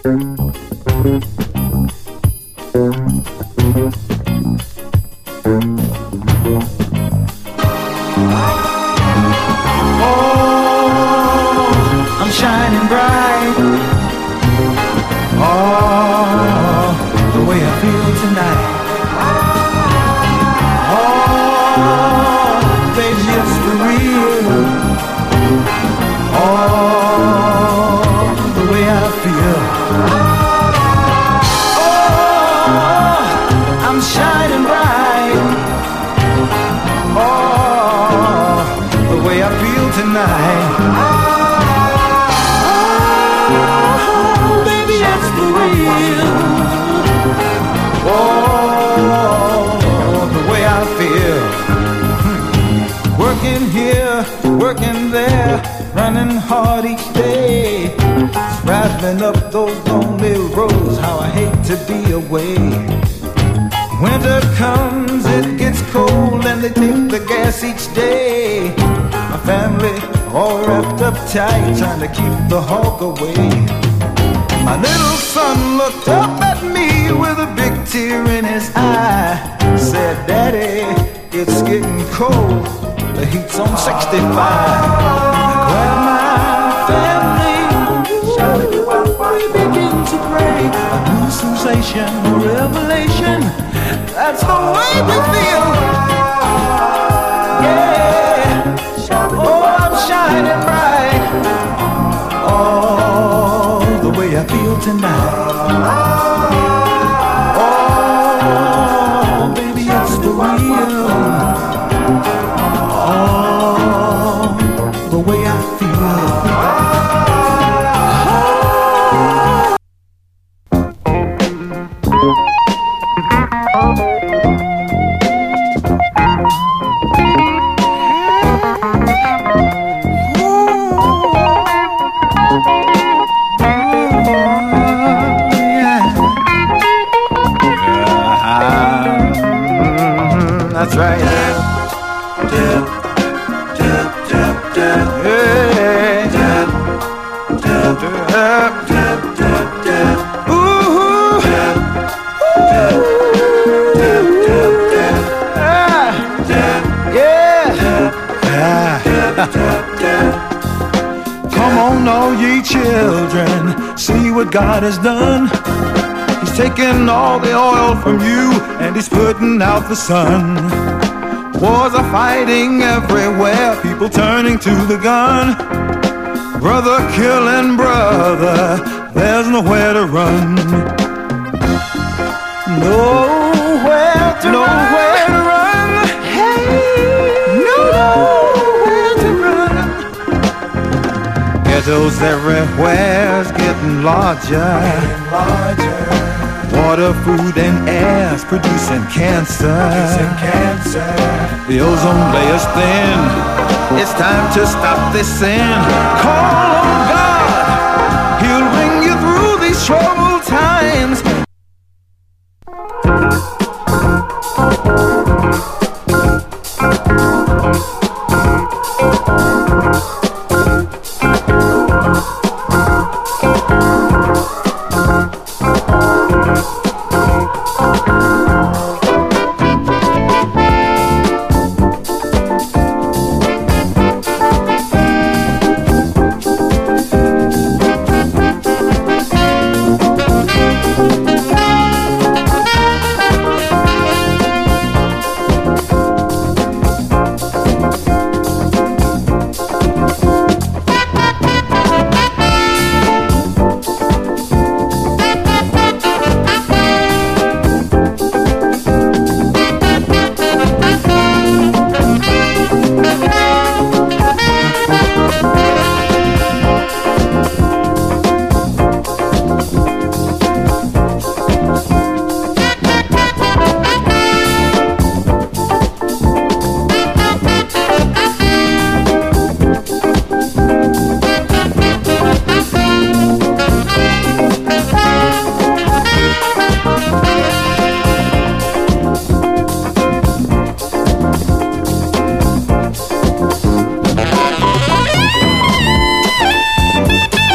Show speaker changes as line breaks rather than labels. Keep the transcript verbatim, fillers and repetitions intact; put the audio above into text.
I'm shining bright. Oh, the way I feel tonight. Oh, baby, it's for real. Oh, the way I feel. Oh, I'm shining bright. Oh, the way I feel tonight. Working here, working there, running hard each day, rattling up those lonely roads, how I hate to be away. Winter comes, it gets cold, and they take the gas each day. My family all wrapped up tight, trying to keep the hawk away. My little son looked up at me with a big tear in his eye, said, "Daddy, it's getting cold. The heat's on sixty-five. I grabbed my family, we begin to pray. A new sensation, a revelation. That's the way we feel. Yeah. Oh, I'm shining bright. Oh, the way I feel tonight. Oh, baby, it's the real. Oh, the way I feel. That's right. Come on, all ye children, see what God has done. He's taken all the oil from you, and he's putting out the sun. Wars are fighting everywhere, people turning to the gun. Brother killing brother, there's nowhere to run. Nowhere to nowhere run. to run. Hey, nowhere to run. Ghettos everywhere is getting larger. Getting larger. Water, food, and air's producing cancer. Producing cancer. The ozone layer's thin. It's time to stop this sin. Call on God. He'll bring you through these troubled times.